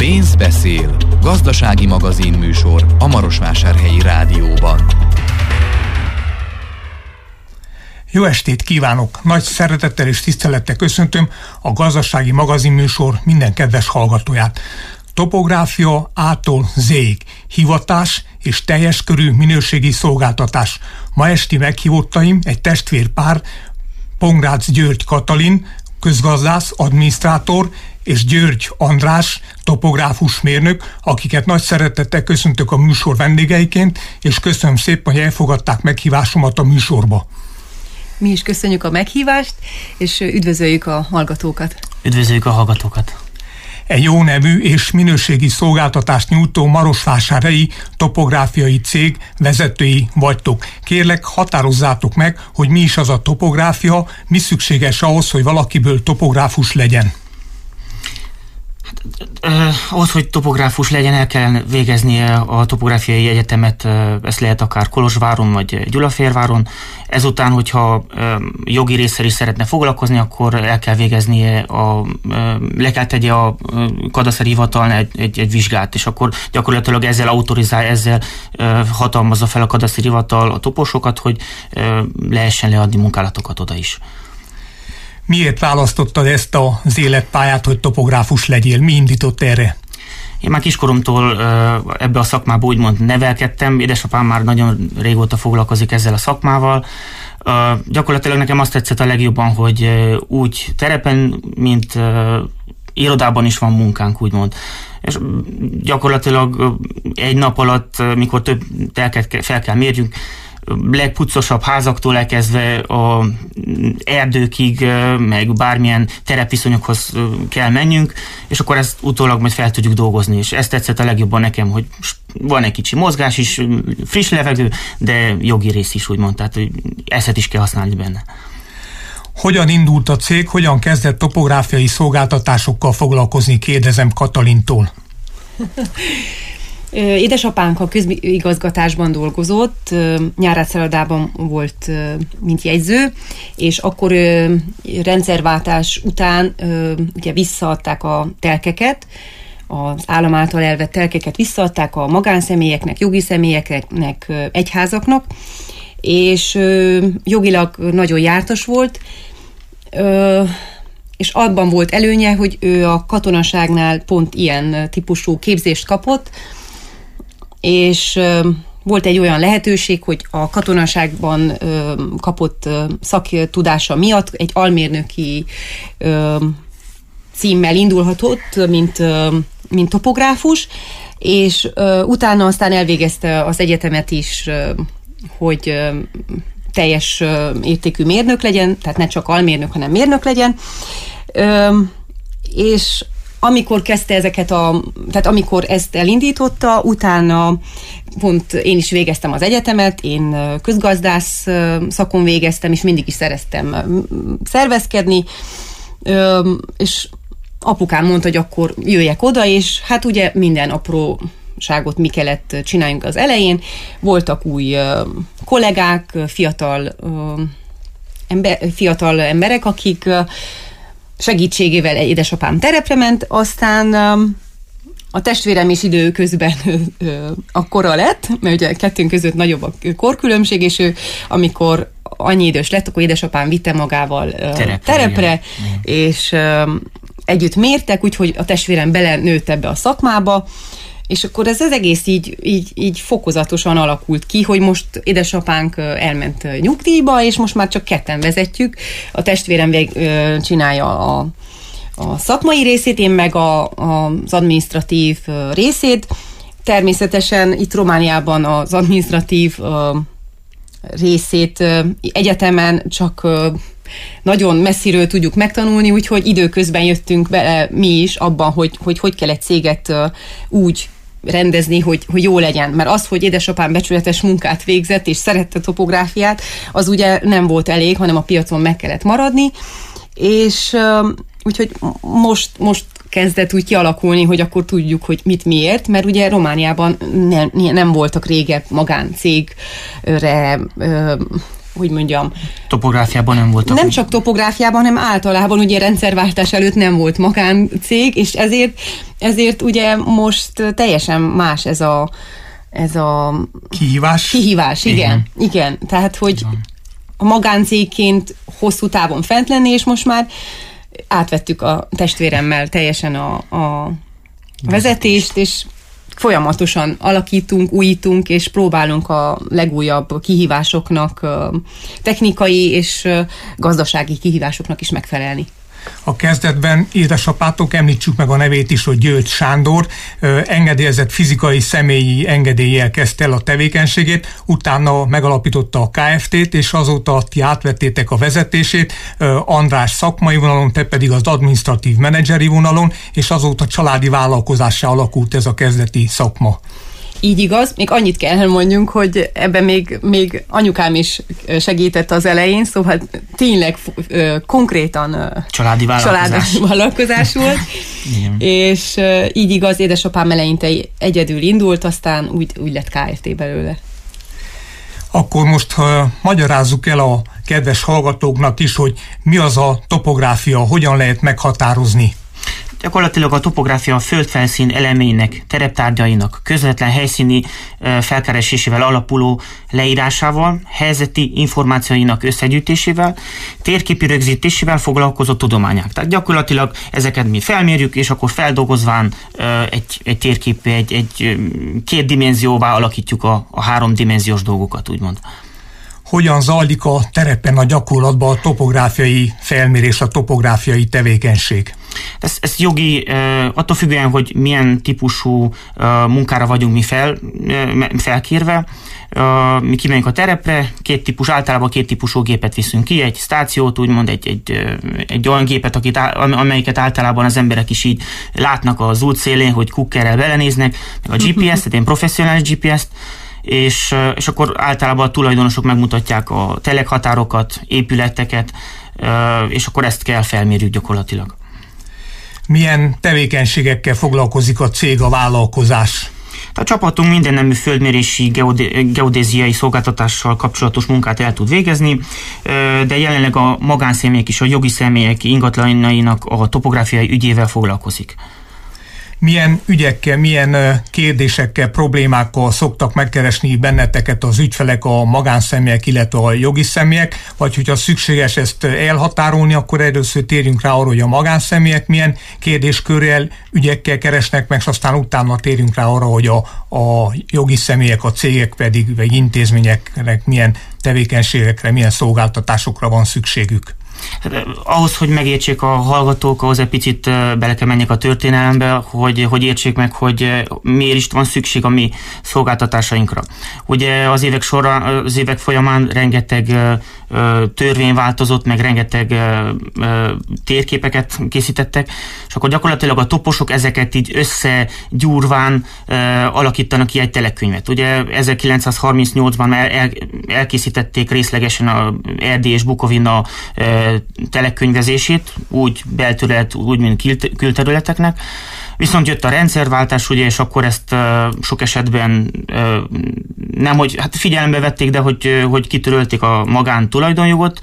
Pénz beszél. Gazdasági magazin műsor a Marosvásárhelyi Rádióban. Jó estét kívánok! Nagy szeretettel és tisztelettel köszöntöm a Gazdasági magazin műsor minden kedves hallgatóját. Topográfia A-tól Z-ig, hivatás és teljes körű minőségi szolgáltatás. Ma esti meghívottaim egy testvérpár, Pongrácz György Katalin, közgazdász, adminisztrátor, és György András, topográfus mérnök, akiket nagy szeretettel köszöntök a műsor vendégeiként, és köszönöm szépen, hogy elfogadták meghívásomat a műsorba. Mi is köszönjük a meghívást, és üdvözöljük a hallgatókat. Üdvözöljük a hallgatókat. Egy jó nevű és minőségi szolgáltatást nyújtó marosvásárhelyi topográfiai cég vezetői vagytok. Kérlek, határozzátok meg, hogy mi is az a topográfia, mi szükséges ahhoz, hogy valakiből topográfus legyen. Ahhoz, hogy topográfus legyen, el kell végeznie a topográfiai egyetemet, ezt lehet akár Kolozsváron vagy Gyulafehérváron. Ezután, hogyha jogi résszel is szeretne foglalkozni, akkor el kell végeznie, le kell tegye a kadaszteri hivatalnál egy vizsgát, és akkor gyakorlatilag ezzel autorizál, ezzel hatalmazza fel a kadaszteri hivatal a toposokat, hogy lehessen leadni munkálatokat oda is. Miért választottad ezt az életpályát, hogy topográfus legyél? Mi indított erre? Én már kiskoromtól ebbe a szakmába úgymond nevelkedtem, édesapám már nagyon régóta foglalkozik ezzel a szakmával. Gyakorlatilag nekem azt tetszett a legjobban, hogy úgy terepen, mint irodában is van munkánk, úgymond. És gyakorlatilag egy nap alatt, mikor több telket fel kell mérjünk, legpuccosabb házaktól elkezdve a erdőkig, meg bármilyen terepviszonyokhoz kell menjünk, és akkor ezt utólag majd fel tudjuk dolgozni, és ezt tetszett a legjobban nekem, hogy van egy kicsi mozgás is, friss levegő, de jogi rész is úgymond, tehát ezt is kell használni benne. Hogyan indult a cég, hogyan kezdett topográfiai szolgáltatásokkal foglalkozni, kérdezem Katalintól. Édesapánk a közigazgatásban dolgozott, nyárátszállodában volt, mint jegyző, és akkor rendszerváltás után ugye visszaadták a telkeket, az állam által elvett telkeket visszaadták a magánszemélyeknek, jogi személyeknek, egyházaknak, és jogilag nagyon jártas volt, és abban volt előnye, hogy ő a katonaságnál pont ilyen típusú képzést kapott, és volt egy olyan lehetőség, hogy a katonaságban kapott szaktudása miatt egy almérnöki címmel indulhatott, mint topográfus, és utána aztán elvégezte az egyetemet is, hogy teljes értékű mérnök legyen, tehát ne csak almérnök, hanem mérnök legyen, és amikor kezdte tehát amikor ezt elindította, utána pont én is végeztem az egyetemet, én közgazdász szakon végeztem, és mindig is szereztem szervezkedni, és apukám mondta, hogy akkor jöjjek oda, és hát ugye minden apróságot mi kellett csináljunk az elején. Voltak új kollégák, fiatal emberek, akik segítségével édesapám terepre ment, aztán a testvérem is időközben akkora lett, mert ugye kettőnk között nagyobb a korkülönbség, és ő, amikor annyi idős lett, akkor édesapám vitte magával terepre, és együtt mértek, úgyhogy a testvérem belenőtt ebbe a szakmába, és akkor ez az egész így fokozatosan alakult ki, hogy most édesapánk elment nyugdíjba, és most már csak ketten vezetjük. A testvérem csinálja a szakmai részét, én meg az adminisztratív részét. Természetesen itt Romániában az adminisztratív részét egyetemen csak nagyon messziről tudjuk megtanulni, úgyhogy időközben jöttünk bele mi is abban, hogy kell egy céget úgy rendezni, hogy jó legyen. Mert az, hogy édesapám becsületes munkát végzett, és szerette topográfiát, az ugye nem volt elég, hanem a piacon meg kellett maradni, és úgyhogy most kezdett úgy kialakulni, hogy akkor tudjuk, hogy mit miért, mert ugye Romániában nem voltak régebb magáncégre hogy mondjam. Topográfiában nem voltak. Nem csak topográfiában, hanem általában ugye rendszerváltás előtt nem volt magáncég, és ezért ugye most teljesen más ez a kihívás, igen. Tehát, hogy a magáncégként hosszú távon fent lenni, és most már átvettük a testvéremmel teljesen a vezetést, és folyamatosan alakítunk, újítunk, és próbálunk a legújabb kihívásoknak, technikai és gazdasági kihívásoknak is megfelelni. A kezdetben édesapátok, említsük meg a nevét is, hogy György Sándor, engedélyezett fizikai személyi engedéllyel kezdte el a tevékenységét, utána megalapította a Kft-t, és azóta ti átvettétek a vezetését, András szakmai vonalon, te pedig az adminisztratív menedzseri vonalon, és azóta családi vállalkozássá alakult ez a kezdeti szakma. Így igaz, még annyit kell elmondjunk, hogy ebben még anyukám segített az elején, szóval tényleg konkrétan családi vállalkozás volt, és így igaz, édesapám eleinte egyedül indult, aztán úgy lett Kft. Belőle. Akkor most magyarázzuk el a kedves hallgatóknak is, hogy mi az a topográfia, hogyan lehet meghatározni. Gyakorlatilag a topográfia a földfelszín elemeinek, tereptárgyainak közvetlen helyszíni felkeresésével alapuló leírásával, helyzeti információinak összegyűjtésével, térképi rögzítésével foglalkozó tudományák. Tehát gyakorlatilag ezeket mi felmérjük, és akkor feldolgozván egy térképé, egy kétdimenzióvá alakítjuk a háromdimenziós dolgokat, úgymond. Hogyan zajlik a terepen a gyakorlatban a topográfiai felmérés, a topográfiai tevékenység? Ez jogi, attól függően, hogy milyen típusú munkára vagyunk mi felkérve. Mi kimegyünk a terepre, általában két típusú gépet viszünk ki, egy stációt, úgymond egy olyan gépet, amelyiket általában az emberek is így látnak az útszélén, hogy kukkerrel belenéznek, meg a GPS, tehát én professzionális GPS-t, és akkor általában a tulajdonosok megmutatják a telekhatárokat, épületeket, és akkor ezt kell felmérjük gyakorlatilag. Milyen tevékenységekkel foglalkozik a cég, a vállalkozás? A csapatunk minden nemű földmérési, geodéziai szolgáltatással kapcsolatos munkát el tud végezni, de jelenleg a magánszemélyek és a jogi személyek ingatlanainak a topográfiai ügyével foglalkozik. Milyen ügyekkel, milyen kérdésekkel, problémákkal szoktak megkeresni benneteket az ügyfelek, a magánszemélyek, illetve a jogi személyek, vagy hogyha szükséges ezt elhatárolni, akkor először térjünk rá arra, hogy a magánszemélyek milyen kérdéskörrel, ügyekkel keresnek meg, és aztán utána térjünk rá arra, hogy a jogi személyek, a cégek pedig, vagy intézményeknek milyen tevékenységekre, milyen szolgáltatásokra van szükségük. Ahhoz, hogy megértsék a hallgatók, ahhoz egy picit bele kell menjek a történelembe, hogy értsék meg, hogy miért is van szükség a mi szolgáltatásainkra. Ugye az évek folyamán rengeteg törvény változott, meg rengeteg térképeket készítettek, és akkor gyakorlatilag a toposok ezeket így összegyúrván alakítanak ki egy telekönyvet. Ugye 1938-ban már elkészítették részlegesen a Erdély és Bukovina telekönyvezését, úgy belterület, úgy, mint külterületeknek. Viszont jött a rendszerváltás, ugye, és akkor ezt sok esetben nem, hogy hát figyelembe vették, de hogy kitörölték a magántulajdonjogot,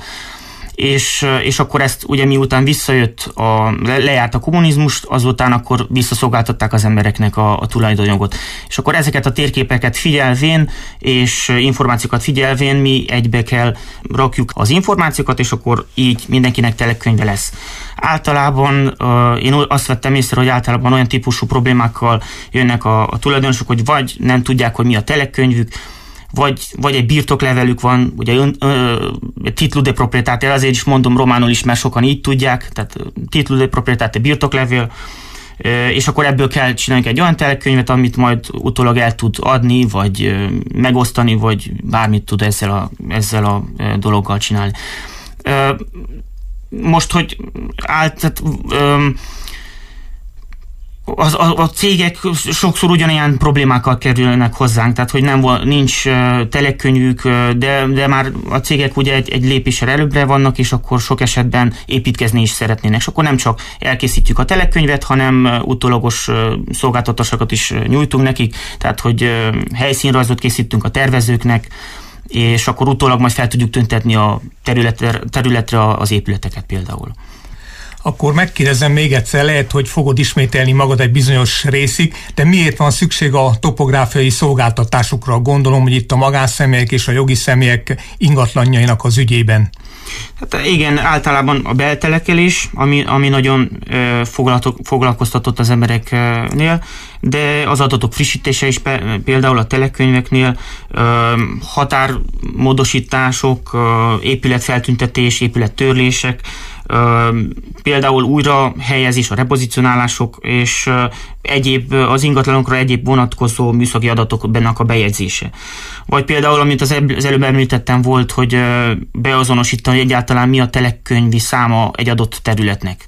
és akkor ezt ugye miután visszajött, lejárt a kommunizmust, azután akkor visszaszolgáltatták az embereknek a tulajdonjogot. És akkor ezeket a térképeket figyelvén és információkat figyelvén mi egybe kell rakjuk az információkat, és akkor így mindenkinek telekönyve lesz. Általában én azt vettem észre, hogy általában olyan típusú problémákkal jönnek a tulajdonosok, hogy vagy nem tudják, hogy mi a telekönyvük, vagy egy birtoklevelük van, ugye titlu de proprietate, azért is mondom románul is, mert sokan így tudják, tehát titlu de proprietate, birtoklevél, és akkor ebből kell csinálni egy olyan telekönyvet, amit majd utólag el tud adni, vagy megosztani, vagy bármit tud ezzel a dologgal csinálni. Most, hogy a cégek sokszor ugyanilyen problémákkal kerülnek hozzánk, tehát hogy nincs telekönyvük, de már a cégek ugye egy lépéssel előbbre vannak, és akkor sok esetben építkezni is szeretnének. És akkor nem csak elkészítjük a telekönyvet, hanem utólagos szolgáltatásokat is nyújtunk nekik, tehát hogy helyszínrajzot készítünk a tervezőknek, és akkor utólag majd fel tudjuk tüntetni a területre az épületeket például. Akkor megkérdezem még egyszer, lehet, hogy fogod ismételni magad egy bizonyos részig, de miért van szükség a topográfiai szolgáltatásokra? Gondolom, hogy itt a magánszemélyek és a jogi személyek ingatlanjainak az ügyében. Hát igen, általában a beltelekelés, ami nagyon foglalkoztatott az embereknél, de az adatok frissítése is például a telekönyveknél, határmódosítások, épületfeltüntetés, épülettörlések, például újra helyezés, a repozicionálások és egyéb az ingatlanokra egyéb vonatkozó műszaki adatoknak a bejegyzése. Vagy például, amit az előbb említettem volt, hogy beazonosítani egyáltalán mi a telekönyvi száma egy adott területnek.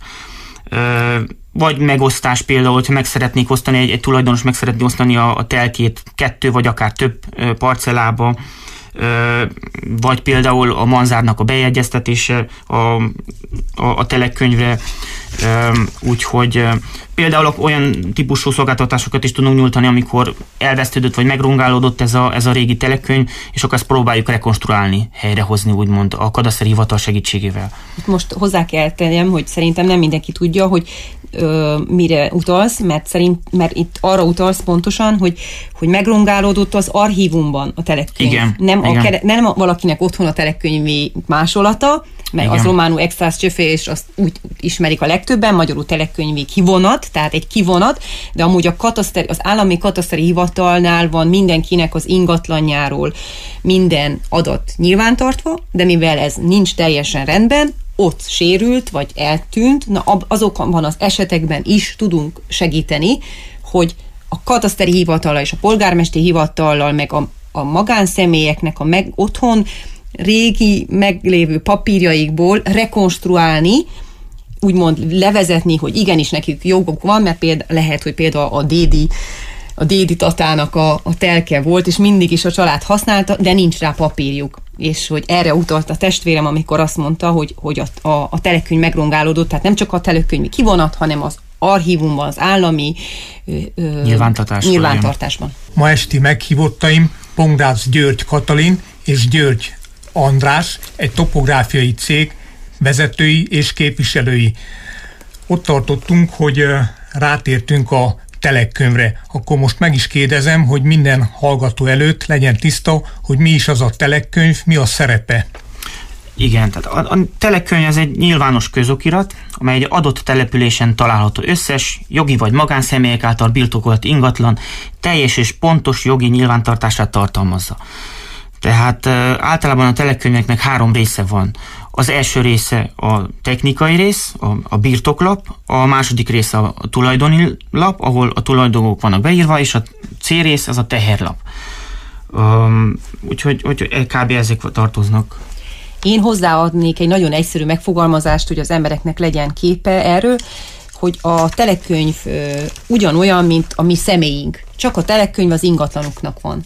Vagy megosztás például, hogyha meg szeretnék osztani, egy tulajdonos meg szeretné osztani a telkét 2 vagy akár több parcellába, vagy például a manzárnak a bejegyeztetése a telekönyvre, úgyhogy például olyan típusú szolgáltatásokat is tudunk nyújtani, amikor elvesztődött vagy megrongálódott ez a régi telekönyv, és akkor ezt próbáljuk rekonstruálni, helyrehozni úgymond a kadaszteri hivatal segítségével. Most hozzá kell tennem, hogy szerintem nem mindenki tudja, hogy mire utalsz, mert itt arra utalsz pontosan, hogy megrongálódott az archívumban a telekönyv. Igen, nem valakinek otthon a telekönyvi másolata, mert az románul extras csöfe, és azt úgy ismerik a legtöbben, magyarul telekönyvi kivonat, tehát egy kivonat, de amúgy az állami kataszteri hivatalnál van mindenkinek az ingatlanjáról minden adat nyilvántartva, de mivel ez nincs teljesen rendben, ott sérült, vagy eltűnt, azokban az esetekben is tudunk segíteni, hogy a kataszteri hivatallal és a polgármesteri hivatallal, meg a magánszemélyeknek otthon régi meglévő papírjaikból rekonstruálni, úgymond levezetni, hogy igenis nekik jogok van, mert lehet, hogy például a dédi tatának a telke volt, és mindig is a család használta, de nincs rá papírjuk. És hogy erre utalt a testvérem, amikor azt mondta, hogy a telekönyv megrongálódott, tehát nem csak a telekönyvi kivonat, hanem az archívumban, az állami nyilvántartásban. Ma esti meghívottaim Pongrácz György Katalin és György András, egy topográfiai cég vezetői és képviselői. Ott tartottunk, hogy rátértünk a telekönyvre. Akkor most meg is kérdezem, hogy minden hallgató előtt legyen tiszta, hogy mi is az a telekönyv, mi a szerepe. Igen, tehát a telekönyv ez egy nyilvános közokirat, amely egy adott településen található összes jogi vagy magánszemélyek által birtokolt ingatlan teljes és pontos jogi nyilvántartását tartalmazza. Tehát általában a telekönyveknek 3 része van. Az első része a technikai rész, a birtoklap, a második része a tulajdoni lap, ahol a tulajdonok vannak beírva, és a C rész az a teherlap. Úgyhogy kb. Ezek tartoznak. Én hozzáadnék egy nagyon egyszerű megfogalmazást, hogy az embereknek legyen képe erről, hogy a telekönyv ugyanolyan, mint a mi személyünk. Csak a telekönyv az ingatlanoknak van.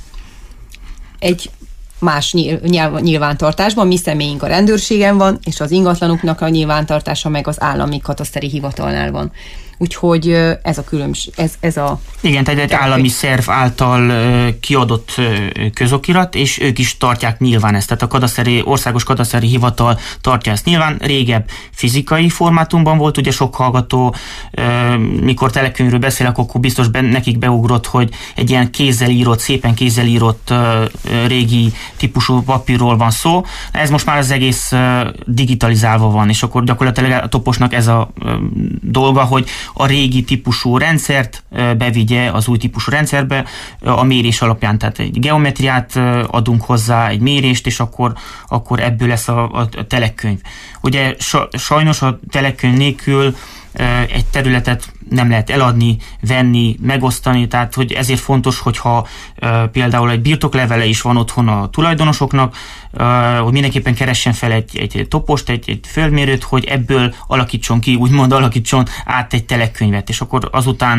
Egy más nyilvántartásban, mi személyünk a rendőrségen van, és az ingatlanoknak a nyilvántartása meg az állami kataszteri hivatalnál van. Úgyhogy ez a különbség, ez a... Igen, tehát egy állami szerv által kiadott közokirat, és ők is tartják nyilván ezt. Tehát országos kataszteri hivatal tartja ezt nyilván. Régebb fizikai formátumban volt, ugye sok hallgató, mikor telekönyvről beszélek, akkor biztos nekik beugrott, hogy egy ilyen szépen kézzel írott régi típusú papírról van szó. Ez most már az egész digitalizálva van, és akkor gyakorlatilag a toposnak ez a dolga, hogy a régi típusú rendszert bevigye az új típusú rendszerbe a mérés alapján. Tehát egy geometriát adunk hozzá, egy mérést, és akkor ebből lesz a telekönyv. Ugye sajnos a telekönyv nélkül egy területet nem lehet eladni, venni, megosztani, tehát hogy ezért fontos, hogyha például egy birtoklevele is van otthon a tulajdonosoknak, hogy mindenképpen keressen fel egy topost, egy földmérőt, hogy ebből alakítson át egy telekönyvet, és akkor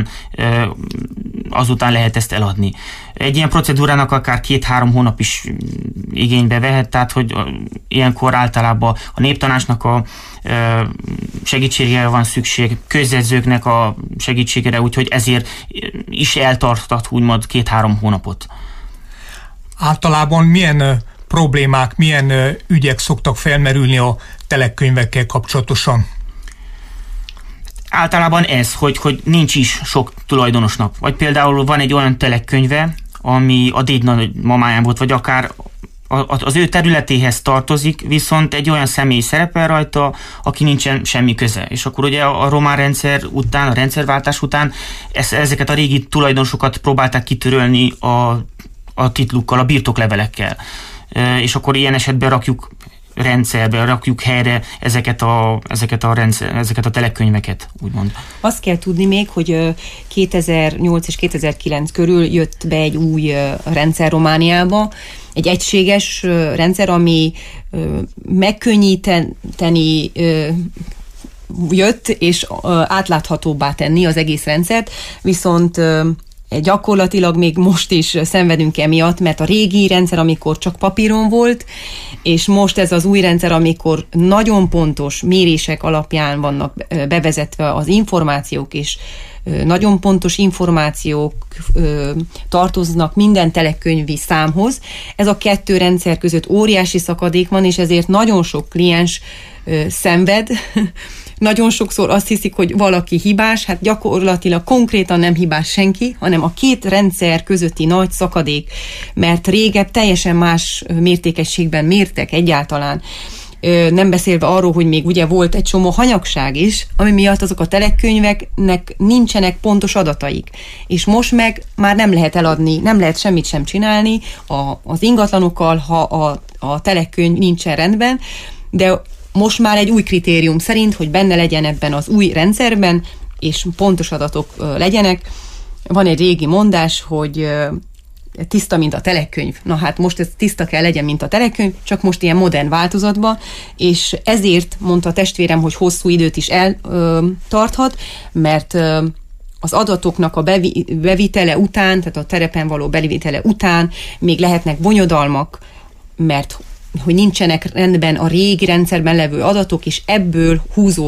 azután lehet ezt eladni. Egy ilyen procedúrának akár 2-3 hónap is igénybe vehet, tehát hogy ilyenkor általában a néptanácsnak a segítségére van szükség, közjegyzőknek a segítségére, úgyhogy ezért is eltartat úgymond 2-3 hónapot. Általában milyen problémák, milyen ügyek szoktak felmerülni a telekkönyvekkel kapcsolatosan? Általában ez, hogy nincs is sok tulajdonosnak. Vagy például van egy olyan telekkönyve, ami a dédnagymamáján volt, vagy akár az ő területéhez tartozik, viszont egy olyan személy szerepel rajta, aki nincsen semmi köze. És akkor ugye a román rendszer után, a rendszerváltás után ezeket a régi tulajdonosokat próbálták kitörölni a titlukkal, a birtoklevelekkel. És akkor ilyen esetben rakjuk rendszerbe, rakjuk helyre ezeket a telekkönyveket, úgymond. Azt kell tudni még, hogy 2008 és 2009 körül jött be egy új rendszer Romániába, egy egységes rendszer, ami megkönnyíteni jött, és átláthatóbbá tenni az egész rendszert, viszont gyakorlatilag még most is szenvedünk emiatt, mert a régi rendszer, amikor csak papíron volt, és most ez az új rendszer, amikor nagyon pontos mérések alapján vannak bevezetve az információk, és nagyon pontos információk tartoznak minden telekkönyvi számhoz. Ez a kettő rendszer között óriási szakadék van, és ezért nagyon sok kliens szenved. Nagyon sokszor azt hiszik, hogy valaki hibás, hát gyakorlatilag konkrétan nem hibás senki, hanem a két rendszer közötti nagy szakadék, mert régebb teljesen más mértékességben mértek egyáltalán. Nem beszélve arról, hogy még ugye volt egy csomó hanyagság is, ami miatt azok a telekkönyveknek nincsenek pontos adataik. És most meg már nem lehet eladni, nem lehet semmit sem csinálni az ingatlanokkal, ha a telekkönyv nincsen rendben, de most már egy új kritérium szerint, hogy benne legyen ebben az új rendszerben, és pontos adatok legyenek. Van egy régi mondás, hogy tiszta, mint a telekkönyv. Na hát most ez tiszta kell legyen, mint a telekkönyv, csak most ilyen modern változatban, és ezért mondta a testvérem, hogy hosszú időt is eltarthat, mert az adatoknak a bevitele után, tehát a terepen való bevitele után még lehetnek bonyodalmak, mert hogy nincsenek rendben a régi rendszerben levő adatok, és ebből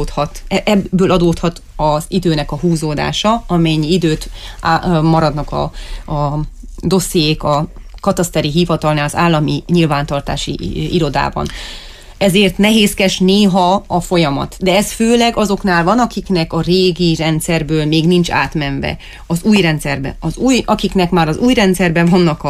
adódhat az időnek a húzódása, amennyi időt maradnak a dossziék a kataszteri hivatalnál, az állami nyilvántartási irodában. Ezért nehézkes néha a folyamat. De ez főleg azoknál van, akiknek a régi rendszerből még nincs átmenve az új rendszerbe. Akiknek már az új rendszerben vannak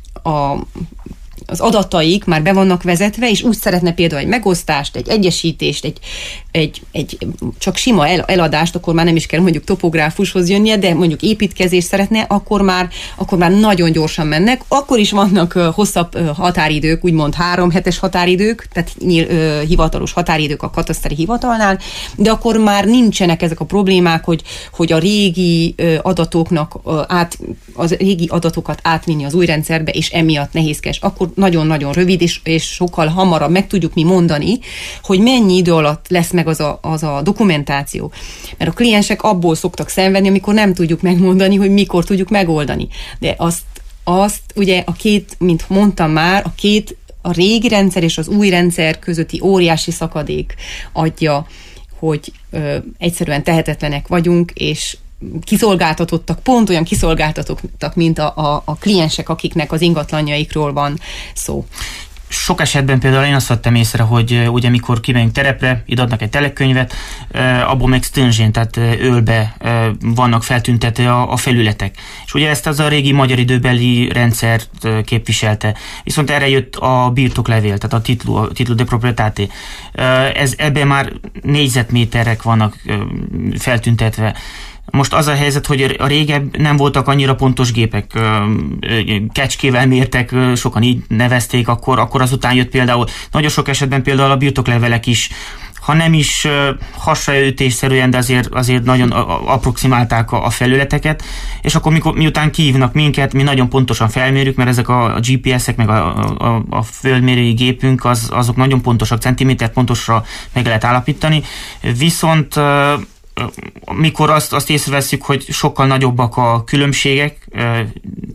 az adataik már be vannak vezetve, és úgy szeretne például egy megosztást, egy egyesítést, egy csak sima eladást, akkor már nem is kell mondjuk topográfushoz jönnie, de mondjuk építkezést szeretne, akkor már nagyon gyorsan mennek. Akkor is vannak hosszabb határidők, úgymond 3 hetes határidők, tehát hivatalos határidők a kataszteri hivatalnál, de akkor már nincsenek ezek a problémák, hogy a régi adatoknak az régi adatokat átvinni az új rendszerbe, és emiatt nehézkes. Akkor nagyon-nagyon rövid, és sokkal hamarabb meg tudjuk mi mondani, hogy mennyi idő alatt lesz meg az a dokumentáció. Mert a kliensek abból szoktak szenvedni, amikor nem tudjuk megmondani, hogy mikor tudjuk megoldani. De azt ugye mint mondtam már, a régi rendszer és az új rendszer közötti óriási szakadék adja, hogy egyszerűen tehetetlenek vagyunk, és kiszolgáltatottak, pont olyan kiszolgáltatottak, mint a kliensek, akiknek az ingatlanjaikról van szó. Sok esetben például én azt vettem észre, hogy ugye mikor kimegyünk terepre, ide adnak egy telekkönyvet, abból meg stringent, tehát ölbe vannak feltüntetve a felületek. És ugye ezt az a régi magyar időbeli rendszert képviselte. Viszont erre jött a birtoklevél, tehát a titlu de proprietate. Ebben már négyzetméterek vannak feltüntetve. Most az a helyzet, hogy a régebb nem voltak annyira pontos gépek, kecskével mértek, sokan így nevezték, akkor azután jött például, nagyon sok esetben például a birtoklevelek is, ha nem is hasraütésszerűen, de azért nagyon approximálták a felületeket, és akkor miután kihívnak minket, mi nagyon pontosan felmérjük, mert ezek a GPS-ek, meg a földmérői gépünk, azok nagyon pontosak, centiméter pontosra meg lehet állapítani, viszont mikor azt észreveszünk, hogy sokkal nagyobbak a különbségek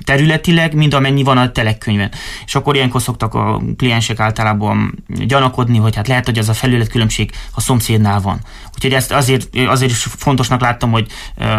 területileg, mint amennyi van a telekkönyvben. És akkor ilyenkor szoktak a kliensek általában gyanakodni, hogy hát lehet, hogy az a felületkülönbség a szomszédnál van. Úgyhogy ezt azért is fontosnak láttam, hogy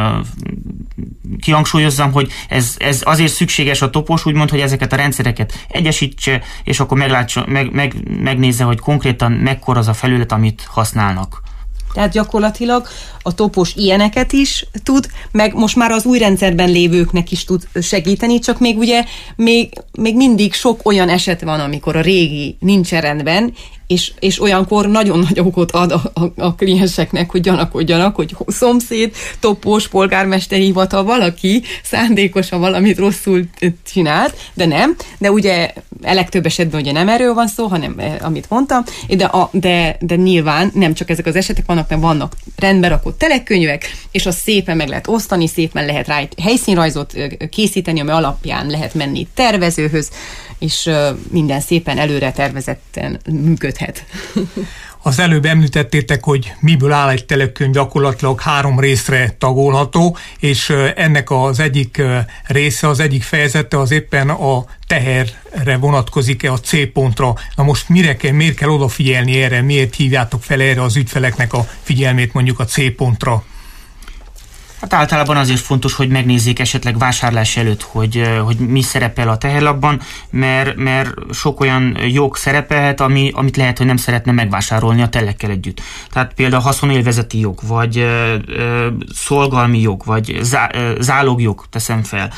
kihangsúlyozzam, hogy ez azért szükséges a topos, úgymond, hogy ezeket a rendszereket egyesítse, és akkor megnézze, hogy konkrétan mekkora az a felület, amit használnak. Tehát gyakorlatilag a topos ilyeneket is tud, meg most már az új rendszerben lévőknek is tud segíteni, csak még ugye még mindig sok olyan eset van, amikor a régi nincs rendben, és olyankor nagyon nagy okot ad a klienseknek, hogy gyanakodjanak, hogy szomszéd, topos, polgármesteri hivatal, valaki szándékosan valamit rosszul csinált, de nem. De ugye legtöbb esetben ugye nem erről van szó, hanem amit mondtam, de nyilván nem csak ezek az esetek vannak, mert vannak rendbe rakott telekönyvek, és azt szépen meg lehet osztani, szépen lehet rá egy helyszínrajzot készíteni, ami alapján lehet menni tervezőhöz, és minden szépen előre tervezetten működhet. Az előbb említettétek, hogy miből áll egy telekönyv, gyakorlatilag 3 részre tagolható, és ennek az egyik része, az egyik fejezete az éppen a teherre vonatkozik-e, a C pontra. Na most miért kell odafigyelni erre, miért hívjátok fel erre az ügyfeleknek a figyelmét mondjuk a C pontra? Hát általában azért fontos, hogy megnézzék esetleg vásárlás előtt, hogy mi szerepel a teherlapban, mert sok olyan jog szerepelhet, amit lehet, hogy nem szeretne megvásárolni a telekkel együtt. Tehát például haszonélvezeti jog, vagy szolgalmi jog, vagy zálogjog teszem fel,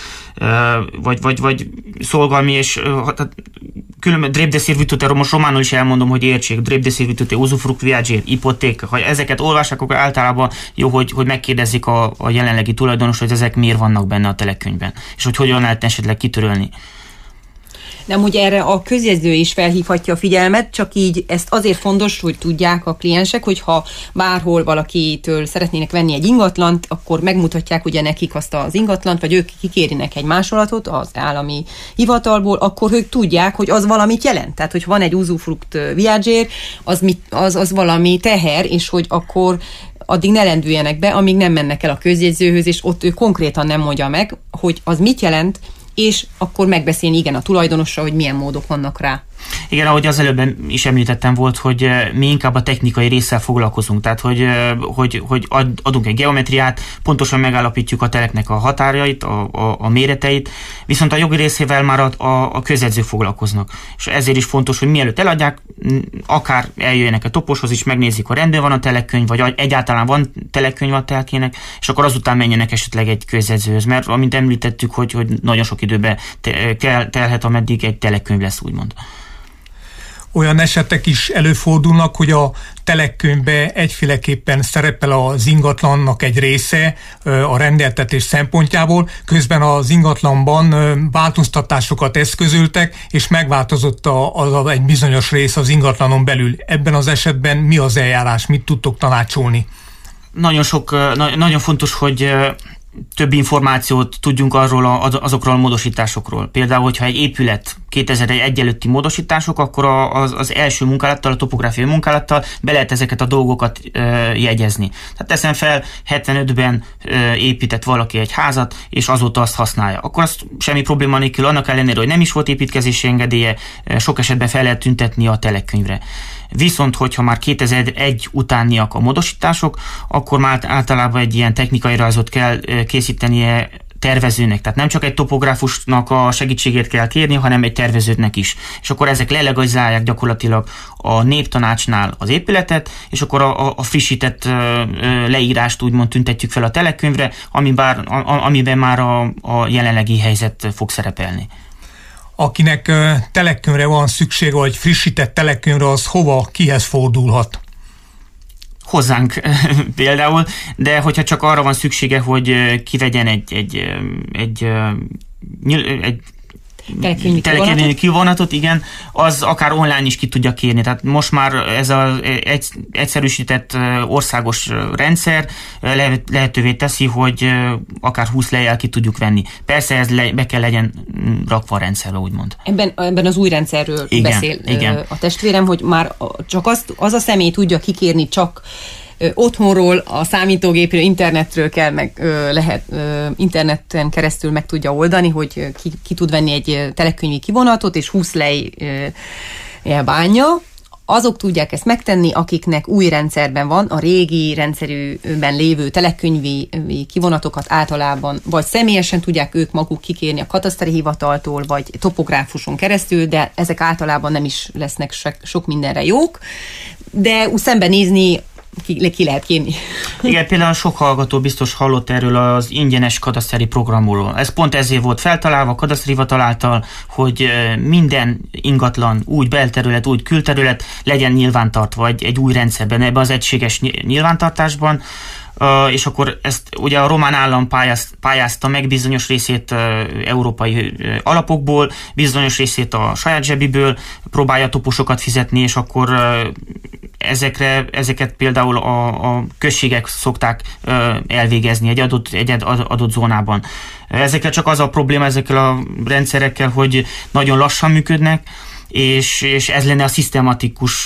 vagy szolgalmi és különböző droit de servitude, most románul is elmondom, hogy értsék, droit de servitude, usufruct viager, hipotéka, ha ezeket olvassák, akkor általában jó, hogy megkérdezzék a jelenlegi tulajdonos, hogy ezek miért vannak benne a telekönyvben, és hogy hogyan lehet esetleg kitörölni. De amúgy erre a közjegyző is felhívhatja a figyelmet, csak így ezt azért fontos, hogy tudják a kliensek, hogyha bárhol valakitől szeretnének venni egy ingatlant, akkor megmutatják ugye nekik azt az ingatlant, vagy ők kikérinek egy másolatot az állami hivatalból, akkor ők tudják, hogy az valamit jelent. Tehát, hogy van egy usufruct viager, az valami teher, és hogy akkor addig ne lendüljenek be, amíg nem mennek el a közjegyzőhöz, és ott ő konkrétan nem mondja meg, hogy az mit jelent, és akkor megbeszélni igen a tulajdonossal, hogy milyen módok vannak rá. Igen, ahogy az előbb is említettem volt, hogy mi inkább a technikai résszel foglalkozunk, tehát hogy adunk egy geometriát, pontosan megállapítjuk a teleknek a határait, a méreteit, viszont a jogi részével már a közjegyzők foglalkoznak. És ezért is fontos, hogy mielőtt eladják, akár eljöjjenek a toposhoz is, megnézik, hogy rendben van a telekönyv, vagy egyáltalán van telekönyv a telkének, és akkor azután menjenek esetleg egy közjegyzőhöz, mert amint említettük, hogy nagyon sok időbe telhet, ameddig egy telekönyv lesz, úgymond. Olyan esetek is előfordulnak, hogy a telekönyvbe egyféleképpen szerepel az ingatlannak egy része a rendeltetés szempontjából, közben az ingatlanban változtatásokat eszközöltek, és megváltozott az egy bizonyos rész az ingatlanon belül. Ebben az esetben mi az eljárás, mit tudtok tanácsolni? Nagyon fontos, hogy több információt tudjunk azokról a módosításokról. Például, hogyha egy épület 2001 előtti módosítások, akkor az első munkálattal, a topográfiai munkálattal be lehet ezeket a dolgokat jegyezni. Tehát teszem fel, 75-ben épített valaki egy házat, és azóta azt használja. Akkor azt semmi probléma nélkül, annak ellenére, hogy nem is volt építkezési engedélye, sok esetben fel lehet tüntetni a telekönyvre. Viszont, hogyha már 2001 utániak a módosítások, akkor már általában egy ilyen technikai rajzot kell készítenie tervezőnek. Tehát nem csak egy topográfusnak a segítségét kell kérni, hanem egy tervezőnek is. És akkor ezek lelegalizálják gyakorlatilag a néptanácsnál az épületet, és akkor a frissített leírást úgymond tüntetjük fel a telekönyvre, amiben már a jelenlegi helyzet fog szerepelni. Akinek telekönyvre van szüksége, vagy frissített telekönyvre, az hova, kihez fordulhat? Hozzánk például, de hogyha csak arra van szüksége, hogy kivegyen egy telekönyvi kivonatot, igen, az akár online is ki tudja kérni. Tehát most már ez az egyszerűsített országos rendszer lehetővé teszi, hogy akár 20 lejjel ki tudjuk venni. Persze ez be kell legyen rakva a rendszerbe, úgymond. Ebben az új rendszerről igen, beszél igen. A testvérem, hogy már csak az a személy tudja kikérni csak otthonról, a számítógépről, internetről kell lehet interneten keresztül meg tudja oldani, hogy ki tud venni egy telekönyvi kivonatot, és 20 lej bánja. Azok tudják ezt megtenni, akiknek új rendszerben van, a régi rendszerűben lévő telekönyvi kivonatokat általában vagy személyesen tudják ők maguk kikérni a kataszteri hivataltól, vagy topográfuson keresztül, de ezek általában nem is lesznek sok mindenre jók, de úgy szembenézni ki lehet kérni. Igen, például sok hallgató biztos hallott erről az ingyenes kataszteri programról. Ez pont ezért volt feltalálva a kataszteri hivatal által, hogy minden ingatlan, úgy belterület, úgy külterület legyen nyilvántartva egy új rendszerben, ebben az egységes nyilvántartásban, és akkor ezt ugye a román állam pályázta meg bizonyos részét európai alapokból, bizonyos részét a saját zsebiből, próbálja toposokat fizetni, és akkor ezeket például a községek szokták elvégezni egy adott zónában. Ezekkel csak az a probléma ezekkel a rendszerekkel, hogy nagyon lassan működnek, és ez lenne a szisztematikus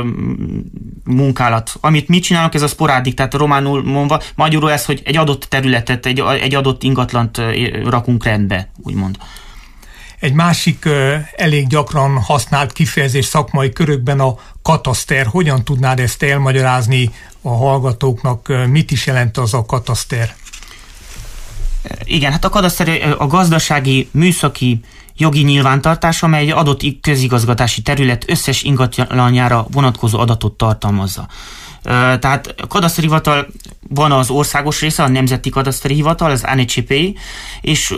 munkálat. Amit mi csinálunk, ez a sporádik, tehát románul mondva, magyarul ez, hogy egy adott területet, egy adott ingatlant rakunk rendbe, úgymond. Egy másik elég gyakran használt kifejezés szakmai körökben a kataszter. Hogyan tudnád ezt elmagyarázni a hallgatóknak? Mit is jelent az a kataszter? Igen, hát a kataszter a gazdasági, műszaki, jogi nyilvántartás, amely egy adott közigazgatási terület összes ingatlanjára vonatkozó adatot tartalmazza. Tehát a kataszteri hivatal van az országos része, a Nemzeti Kataszteri Hivatal, az ANCP, és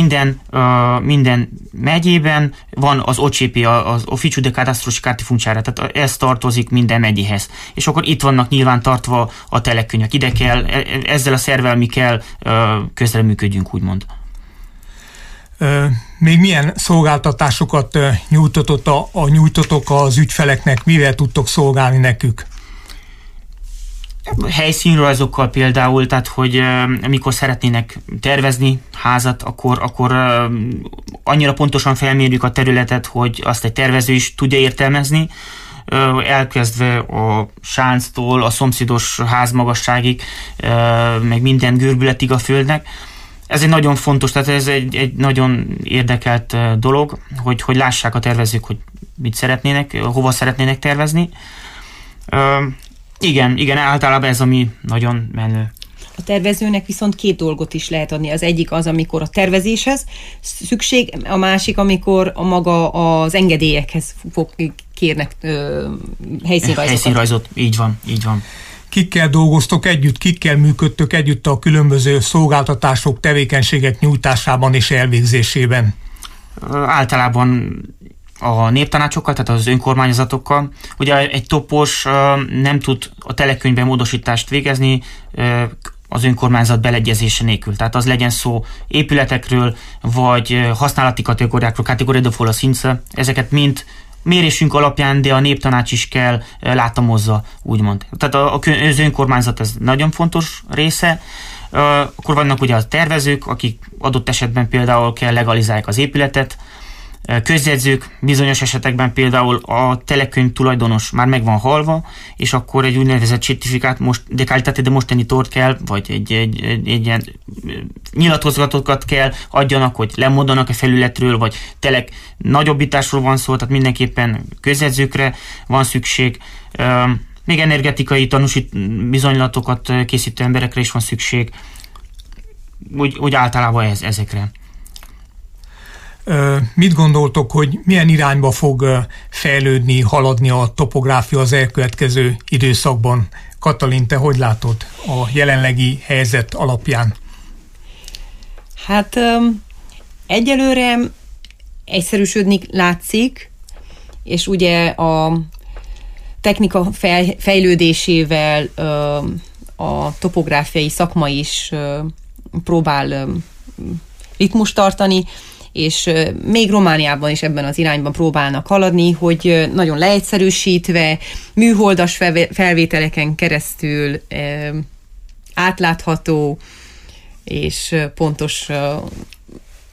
minden megyében van az OCP, az Oficiu de Cadastro și Cartifunciare, tehát ez tartozik minden megyéhez. És akkor itt vannak nyilván tartva a telekönyvek. Ide kell, ezzel a szervvel mi kell közreműködjünk, úgymond. Még milyen szolgáltatásokat nyújtotok az ügyfeleknek, mivel tudtok szolgálni nekük? Helyszínrajzokkal például, tehát hogy amikor szeretnének tervezni házat, akkor annyira pontosan felmérjük a területet, hogy azt egy tervező is tudja értelmezni, elkezdve a sánctól a szomszédos ház magasságig, meg minden görbületig a földnek. Ez egy nagyon fontos, tehát ez egy nagyon érdekelt dolog, hogy lássák a tervezők, hogy mit szeretnének, hova szeretnének tervezni. Igen, általában ez, ami nagyon menő. A tervezőnek viszont 2 dolgot is lehet adni. Az egyik az, amikor a tervezéshez szükség, a másik, amikor maga az engedélyekhez kérnek helyszínrajzokat. Helyszínrajzot, így van. Kikkel dolgoztok együtt, kikkel működtök együtt a különböző szolgáltatások, tevékenységek nyújtásában és elvégzésében? Általában a néptanácsokkal, tehát az önkormányzatokkal. Ugye egy topos nem tud a telekönyvben módosítást végezni az önkormányzat beleegyezése nélkül. Tehát az legyen szó épületekről, vagy használati kategóriákról, kategória de foloszince, ezeket mind mérésünk alapján, de a néptanács is kell látomozza, úgymond. Tehát az önkormányzat ez nagyon fontos része. Akkor vannak ugye a tervezők, akik adott esetben például kell legalizálják az épületet, közjegyzők, bizonyos esetekben például a telekönyv tulajdonos már meg van halva, és akkor egy úgynevezett certifikát de qualitate de mostenitor kell, vagy egy ilyen nyilatkozatokat kell adjanak, hogy lemondanak a felületről, vagy tényleg nagyobbításról van szó, tehát mindenképpen közjegyzőkre van szükség. Még energetikai bizonylatokat készítő emberekre is van szükség. Úgy általában ezekre. Mit gondoltok, hogy milyen irányba fog fejlődni, haladni a topográfia az elkövetkező időszakban? Katalin, te hogy látod a jelenlegi helyzet alapján? Hát egyelőre egyszerűsödni látszik, és ugye a technika fejlődésével a topográfiai szakma is próbál ritmust tartani, és még Romániában is ebben az irányban próbálnak haladni, hogy nagyon leegyszerűsítve, műholdas felvételeken keresztül átlátható és pontos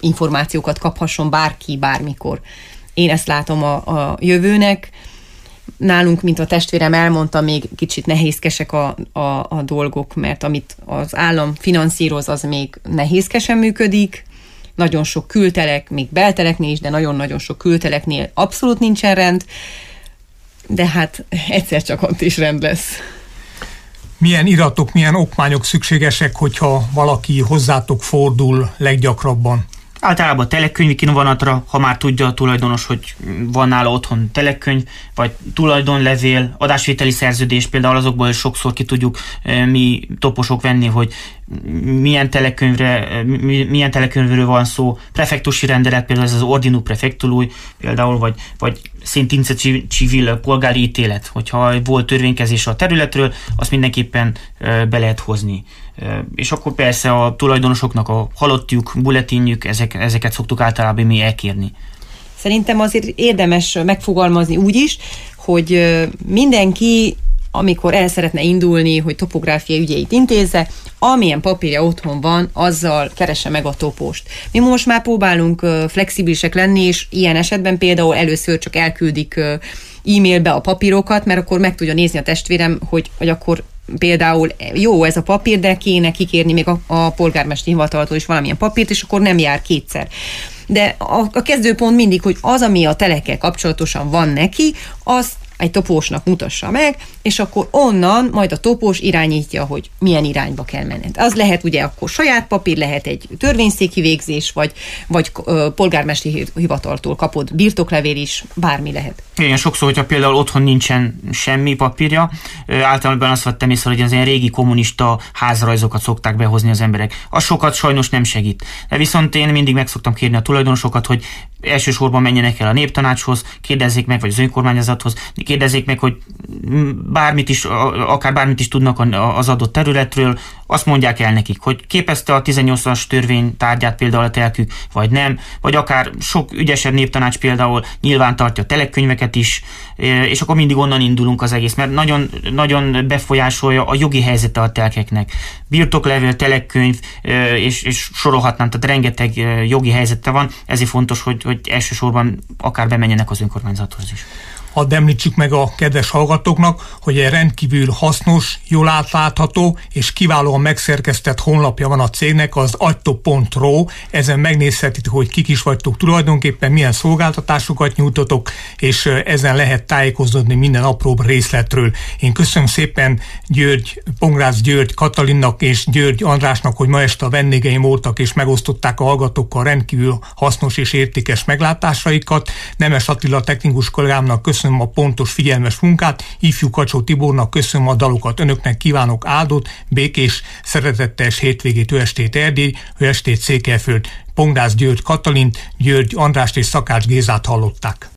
információkat kaphasson bárki, bármikor. Én ezt látom a jövőnek. nálunk, mint a testvérem elmondta, még kicsit nehézkesek a dolgok, mert amit az állam finanszíroz, az még nehézkesen működik. Nagyon sok kültelek, még belteleknél is, de nagyon-nagyon sok külteleknél abszolút nincsen rend, de hát egyszer csak ott is rend lesz. Milyen iratok, milyen okmányok szükségesek, hogyha valaki hozzátok fordul leggyakrabban? Általában telekönyvi kinovonatra, ha már tudja a tulajdonos, hogy van nála otthon telekönyv, vagy tulajdonlevél, adásvételi szerződés, például azokból sokszor ki tudjuk mi toposok venni, hogy milyen telekönyvről van szó, prefektusi rendelet, például ez az Ordinum Praefectului, például, vagy sentinza civil, polgári ítélet, hogyha volt törvénykezés a területről, azt mindenképpen be lehet hozni. És akkor persze a tulajdonosoknak a halottjuk, bulletinjük, ezeket szoktuk általában mi elkérni. Szerintem azért érdemes megfogalmazni úgy is, hogy mindenki, amikor el szeretne indulni, hogy topográfiai ügyeit intézze, amilyen papírja otthon van, azzal keresse meg a topost. Mi most már próbálunk flexibilisek lenni, és ilyen esetben például először csak elküldik e-mailbe a papírokat, mert akkor meg tudja nézni a testvérem, hogy akkor például jó ez a papír, de kéne kikérni még a polgármesteri hivataltól is valamilyen papírt, és akkor nem jár kétszer. De a kezdőpont mindig, hogy az, ami a telekkel kapcsolatosan van neki, azt egy topósnak mutassa meg, és akkor onnan majd a topós irányítja, hogy milyen irányba kell menned. Az lehet ugye akkor saját papír, lehet egy törvényszéki végzés, vagy polgármesteri hivataltól kapott birtoklevél is, bármi lehet. Igen, sokszor, hogyha például otthon nincsen semmi papírja, általában azt vettem észre, hogy az ilyen régi kommunista házrajzokat szokták behozni az emberek. Az sokat sajnos nem segít. De viszont én mindig meg szoktam kérni a tulajdonosokat, hogy elsősorban menjenek el a néptanácshoz, kérdezzék meg, vagy az önkormányzathoz, kérdezzék meg, hogy akár bármit is tudnak az adott területről, azt mondják el nekik, hogy képezte a 18-as törvény tárgyát például a telkük, vagy nem, vagy akár sok ügyesebb néptanács például nyilván tartja a telekönyveket is, és akkor mindig onnan indulunk az egész, mert nagyon, nagyon befolyásolja a jogi helyzete a telkeknek. Birtoklevél, telekönyv, és sorolhatnám, tehát rengeteg jogi helyzete van, ezért fontos, hogy elsősorban akár bemenjenek az önkormányzathoz is. Hadd említsük meg a kedves hallgatóknak, hogy egy rendkívül hasznos, jól átlátható és kiválóan megszerkesztett honlapja van a cégnek, az agytop.ro. Ezen megnézhetitek, hogy kik is vagytok tulajdonképpen, milyen szolgáltatásokat nyújtotok, és ezen lehet tájékozódni minden apróbb részletről. Én köszönöm szépen Pongrácz György Katalinnak és György Andrásnak, hogy ma este a vendégeim voltak és megosztották a hallgatókkal rendkívül hasznos és értékes meglátásaikat. Nemes Attila technikus kollégámnak köszönöm a pontos, figyelmes munkát, ifjú Kacsó Tibornak köszönöm a dalokat, önöknek kívánok áldott, békés, szeretettes hétvégét, estét Erdély, estét Székelyföld. Pongrácz György Katalint, György Andrást és Szakács Gézát hallották.